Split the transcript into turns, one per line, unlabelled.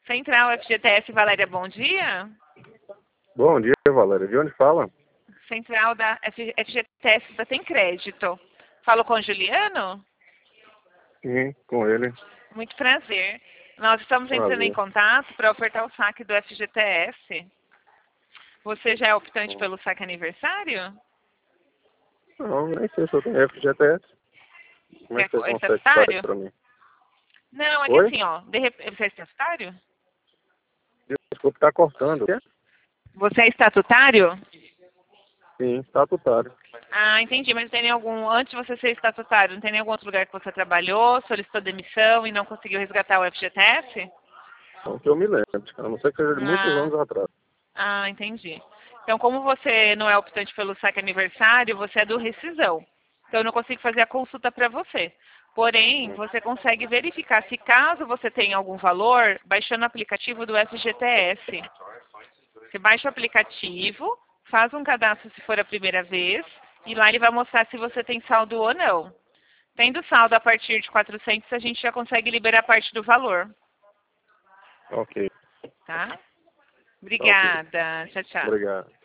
Central FGTS Valéria, bom dia.
Bom dia, Valéria. De onde fala?
Central da FGTS da Tem Crédito. Falo com o Juliano?
Sim, com ele.
Muito prazer. Nós estamos entrando em
Prazer.
contato para ofertar o saque do FGTS. Você já é optante pelo saque aniversário?
Não, nem sei se eu tenho FGTS. Como é que você
É
consegue saber
estatutário?
para mim?
Não, é que
Oi?
assim, ó, você é estatutário?
Desculpa, tá cortando. O quê?
Você é estatutário?
Sim, estatutário.
Ah, entendi, mas tem algum, antes de você ser estatutário, não tem nenhum outro lugar que você trabalhou, solicitou demissão e não conseguiu resgatar o FGTS?
Não que eu me lembro. A não ser que seja de muitos
Ah,
anos atrás.
entendi. Então, como você não é optante pelo saque aniversário, você é do rescisão. Então, eu não consigo fazer a consulta para você. Porém, você consegue verificar se caso você tenha algum valor, baixando o aplicativo do FGTS. Você baixa o aplicativo, faz um cadastro se for a primeira vez, e lá ele vai mostrar se você tem saldo ou não. Tendo saldo a partir de 400, a gente já consegue liberar parte do valor.
Ok.
Tá?
Tá ok.
Obrigada. Tchau, tchau.
Obrigado.